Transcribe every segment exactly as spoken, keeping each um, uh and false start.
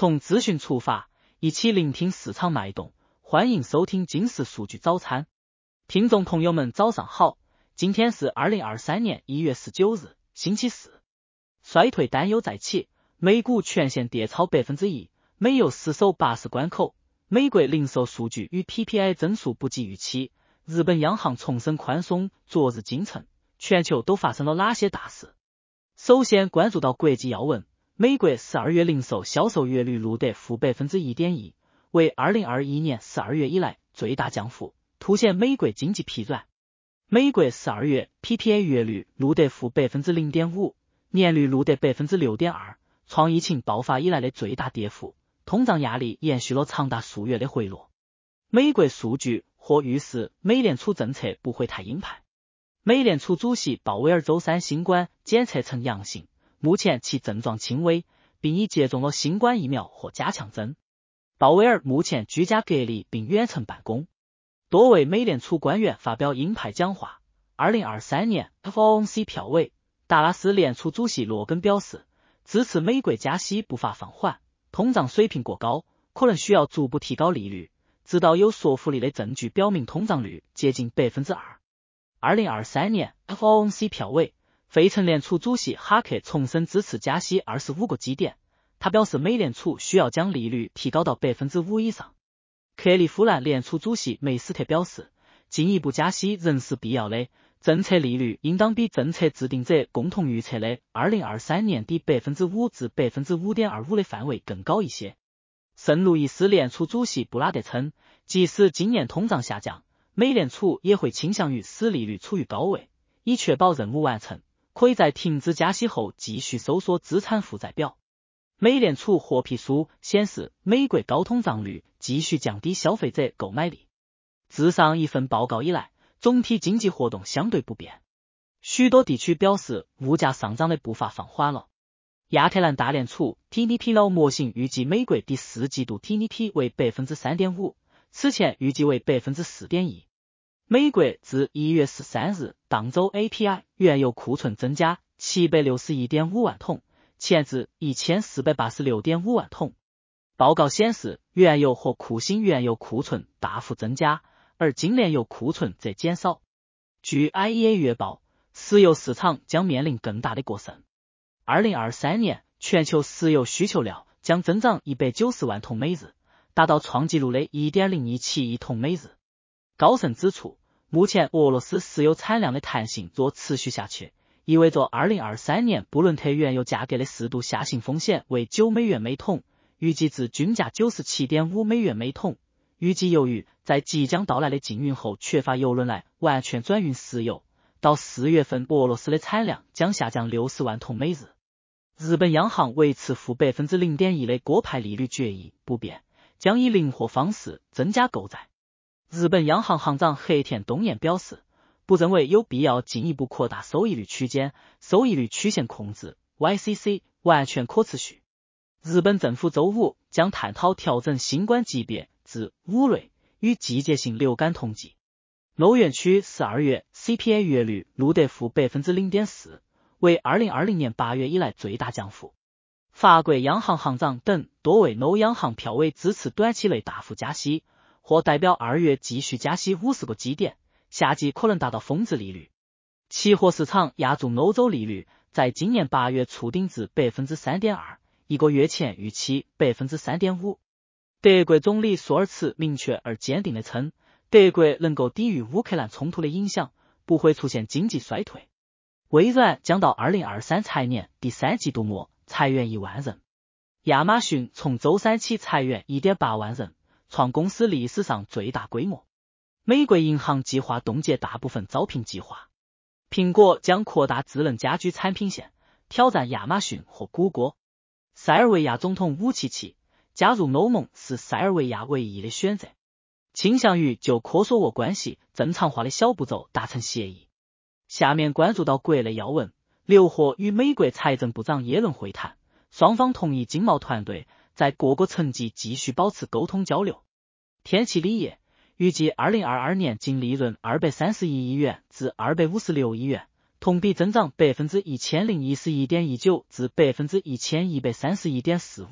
从资讯出发，一起聆听市场脉动，欢迎收听今时数据早餐。听众朋友们早上好，今天是二零二三年一月十九日，星期四。衰退担忧再起，美股全线跌超百分之一，美油失守八十关口。美国零售数据与 P P I 增速不及预期，日本央行重申宽松。昨日京城，全球都发生了哪些大事？首先关注到国际要闻，美国十二月零售销售月率录得负 百分之一点一， 为二零二一年十二月以来最大降幅，凸显美国经济疲软。美国十二月 P P I 月率录得负 百分之零点五， 年率录得 百分之六点二， 创疫情爆发以来的最大跌幅，通胀压力延续了长达数月的回落。美国数据或预示美联储政策不会太鹰派。美联储主席鲍威尔周三新冠检测呈阳性，目前其症状轻微，并已接种了新冠疫苗或加强针。鲍威尔目前居家隔离并远程办公。多位美联储官员发表鹰派讲话。二零二三年 F O M C 票委，达拉斯联储主席罗根表示，支持美国加息步伐放缓，通胀水平过高，可能需要逐步提高利率，直到有说服力的证据表明通胀率接近 百分之二。二零二三年 F O M C 票委，费城联储主席哈克重申支持加息二十五个基点，他表示美联储需要将利率提高到 百分之五 以上。克利夫兰联储主席梅斯特表示，进一步加息仍是必要的，政策利率应当比政策制定者共同预测的二零二三年底 百分之五 至 百分之五点二五 的范围更高一些。圣路易斯联储主席布拉德称，即使今年通胀下降，美联储也会倾向于使利率处于高位，以确保任务完成，可以在停止加息后继续收缩资产负债表。美联储获批书显示，美国高通胀率继续降低消费者购买力。自上一份报告以来，总体经济活动相对不变，许多地区表示物价上涨的步伐放缓了。亚特兰大联储 T D P 模型预计美国第四季度 T D P 为 百分之三点五， 此前预计为 百分之四点一。美国自一月十三日当周 A P I 原油库存增加 七百六十一点五万桶，前至 一千四百八十六点五万桶。报告显示，原油和库欣原油库存大幅增加，而精炼油库存则减少。据 I E A 月报，石油市场将面临更大的过剩。二零二三年全球石油需求量将增长一百九十万桶每日，达到创纪录的 一点零一七亿桶每日。高盛指出，目前俄罗斯石油产量的弹性若持续下去，意味着二零二三年布伦特原油价格的适度下行风险为九美元每桶，预计至均价 九十七点五美元每桶。预计由于在即将到来的禁运后缺乏油轮来完全转运石油，到四月份俄罗斯的产量将下降六十万桶每日。日本央行维持负 百分之零点一 的鸽派利率决议不变，将以灵活方式增加购债。日本央行行长黑田东彦表示，不认为有必要进一步扩大收益率区间，收益率曲线控制 Y C C 完全可持续。日本政府周五将探讨调整新冠级别至五类与季节性流感统计。欧元区十二月 C P I 月率录得负 百分之零点四， 为二零二零年八月以来最大降幅。法国央行行长等多位欧央行票委支持短期内大幅加息，或代表二月继续加息五十个基点，夏季可能达到峰值利率。期货市场亚洲欧洲利率在今年八月触顶至 百分之三点二， 一个月前预期 百分之三点五。德国总理舒尔茨明确而坚定地称，德国能够抵御乌克兰冲突的影响，不会出现经济衰退。微软将到二零二三财年第三季度末裁员一万人。亚马逊从周三起裁员 一点八万人，创公司历史上最大规模。美国银行计划冻结大部分招聘计划。苹果将扩大智能家居产品线，挑战亚马逊和谷歌。塞尔维亚总统武契奇加入欧盟是塞尔维亚唯一的选择，倾向于就科索沃关系正常化的小步骤达成协议。下面关注到国内要闻，刘鹤与美国财政部长耶伦会谈，双方同意经贸团队在各个层级继续保持沟通交流。天齐锂业预计二零二二年净利润二百三十一亿元至二百五十六亿元，同比增长 百分之一千零一十一点一九 至 百分之一千一百三十一点四五。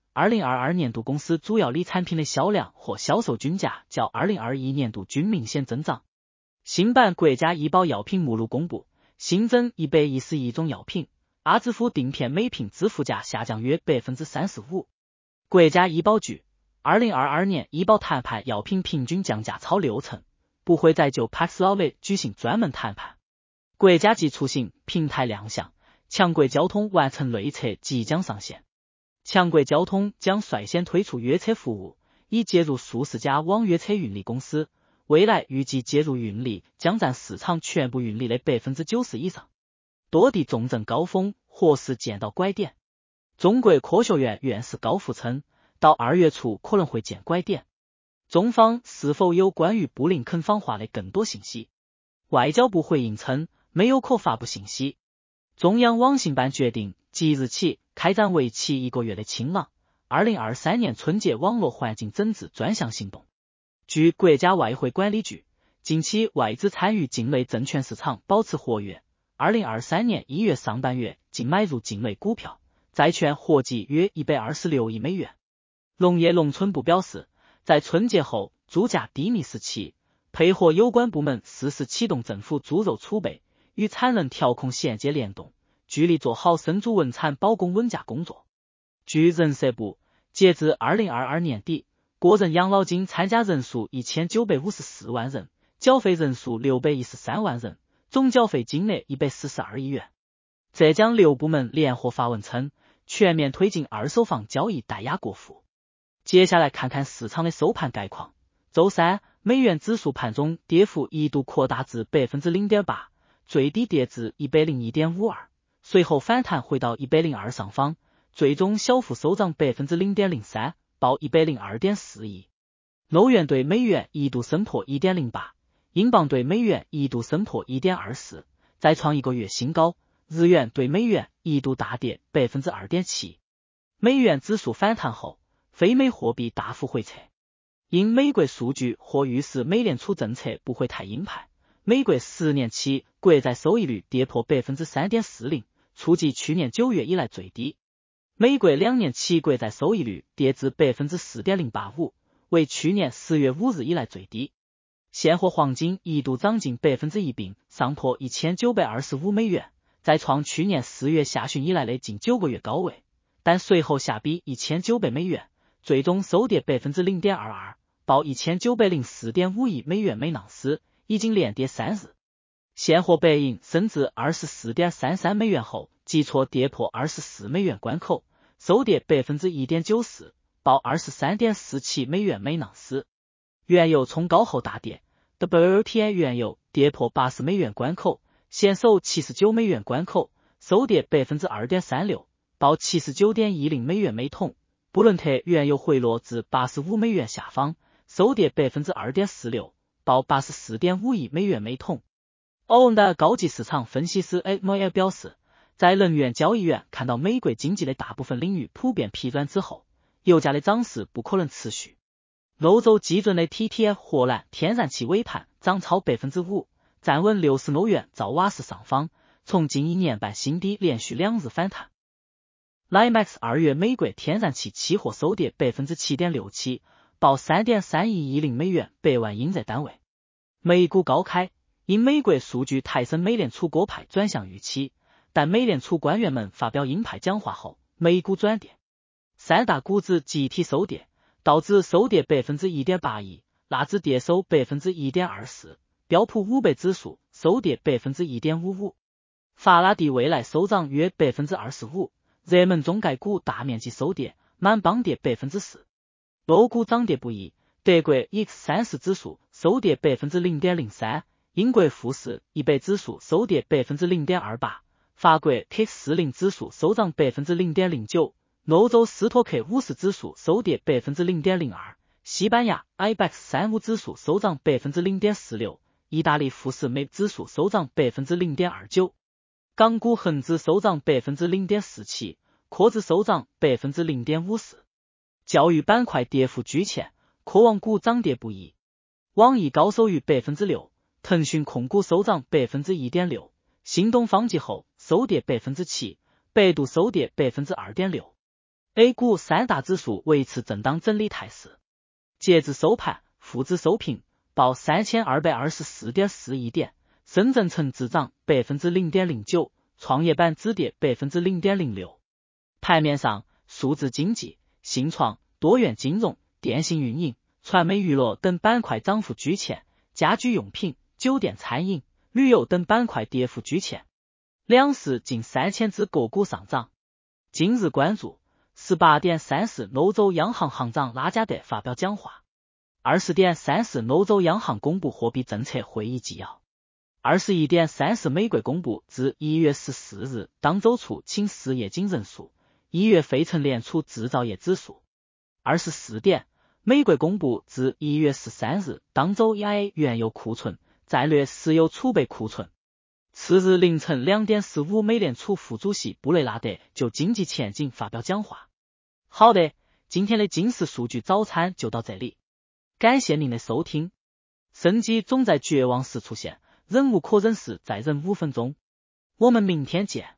二零二二年度公司主要锂产品的销量和销售均价较二零二一年度均明显增长。新版国家医保药品目录公布，新增一百一十一种药品，阿兹夫定片每瓶支付价下降约 百分之三十五。国家医保局二零二二年医保谈判药品平均降价超六成，不会再就 Paxlovid 举行专门谈判。国家级出行平台亮相，强国交通完成内测即将上线。强国交通将率先推出约车服务，已接入数十家网约车运力公司，未来预计接入运力将占市场全部运力的 百分之九十 以上。多地重症高峰或是见到拐点。中国科学院院士高福称，到二月初可能会见拐点。中方是否有关于布林肯访华的更多信息？外交部回应称，没有可发布信息。中央网信办决定即日起开展为期一个月的清朗二零二三年春节网络环境整治专项行动。据国家外汇管理局，近期外资参与境内证券市场保持活跃，二零二三年一月上半月净买入境内股票、债券合计约一百二十六亿美元。农业农村部表示，在春节后猪价低迷时期，配合有关部门适时启动政府猪肉储备与产能调控衔接联动，聚力做好生猪稳产保供稳价工作。据人社部，截至二零二二年底，个人养老金参加人数一千九百五十四万人，缴费人数六百一十三万人，总缴费金额一百四十二亿元。浙江六部门联合发文称，全面推进二手房交易代押过户。接下来看看市场的收盘概况。周三，美元指数盘中跌幅一度扩大至 百分之零点八， 最低跌至 一百零一点五二， 随后反弹回到一百零二上方，最终小幅收涨 百分之零点零三， 报 一百零二点四亿。欧元对美元一度升破 一点零八， 英镑对美元一度升破 一点二四， 再创一个月新高。日元对美元一度大跌 百分之二点七。 美元指数反弹后，非美货币大幅回撤。因美国数据或预示美联储政策不会太鹰派，美国十年期国债收益率跌破 百分之三点四零， 触及去年九月以来最低。美国两年期国债收益率跌至 百分之四点零八五， 为去年十月五日以来最低。现货黄金一度涨近 百分之一 并上破一千九百二十五美元，再创去年四月下旬以来的近九个月高位，但随后下逼一千九百美元，最终收跌 百分之零点二二， 报 一千九百零四点五亿美元每盎司，已经连跌三日。现货白银升至 二十四点三三美元后，急挫跌破二十四美元关口，收跌 百分之一点九四， 报 二十三点四七美元每盎司。原油冲高后大跌， W T I 原油跌破八十美元关口，险守七十九美元关口，收跌 百分之二点三六， 报 七十九点一零美元每桶。布伦特原油回落至八十五美元下方，收跌 百分之二点四六， 报 八十四点五亿美元每桶。欧的高级市场分析师 M L 表示，在能源交易员看到美国经济的大部分领域普遍疲软之后，油价的涨势不可能持续。欧洲基准的 T T F 荷兰天然气尾盘涨超 百分之五， 站稳六十欧元兆瓦时上方，从近一年半新低连续两日反弹。N Y M E X 二月美国天然气期货收跌 百分之七点六七， 报 三点三一一零美元百万英热单位。美股高开，因美国数据抬升美联储鸽派转向预期，但美联储官员们发表鹰派讲话后，美股转跌。三大股指集体收跌，道指收跌 百分之一点八一， 纳指跌收 百分之一点二四， 标普五百指数收跌 百分之一点五五。法拉第未来收涨约 百分之二十五， 热门中概股大面积收跌，满帮跌 百分之四。欧股涨跌不一，德国 E X 三十 指数收跌 百分之零点零三， 英国富时一百指数收跌 百分之零点二八， 法国 K 四十 指数收涨 百分之零点零九， 欧洲斯托克五十指数收跌 百分之零点零二， 西班牙 I B E X 三十五 指数收涨 百分之零点四六， 意大利富时美指数收涨 百分之零点二九， 港股恒指收涨 百分之零点四七， 科指收涨 百分之零点五四。教育板块跌幅居前，科网股涨跌不一。网易高收逾 百分之六， 腾讯控股收涨 百分之一点六， 新东方季后收跌 百分之七， 百度收跌 百分之二点六。 A 股三大指数维持震荡整理态势。截至收盘，沪指收评报 三千二百二十四点四一点，深圳成指涨 百分之零点零九， 创业板止跌 百分之零点零六。盘面上，数字经济、信创、多元金融、电信运营、传媒娱乐等板块涨幅居前，家居用品、酒店餐饮、旅游等板块跌幅居前。两市近三千只个股上涨。今日关注十八点三十欧洲央行行长拉加德发表讲话。二十点三十欧洲央行公布货币政策会议纪要。二十一点三十美国公布自一月十四日当周处请失业金人数，一月非成联储制造业指数。二十四点，美国公布自一月十三日当周 E I A 原油库存、战略石油储备库存。次日凌晨两点十五，美联储副主席布雷纳德就经济前景发表讲话。好的，今天的金石数据早餐就到这里，感谢您的收听。生机总在绝望时出现，忍无可忍时再忍五分钟。我们明天见。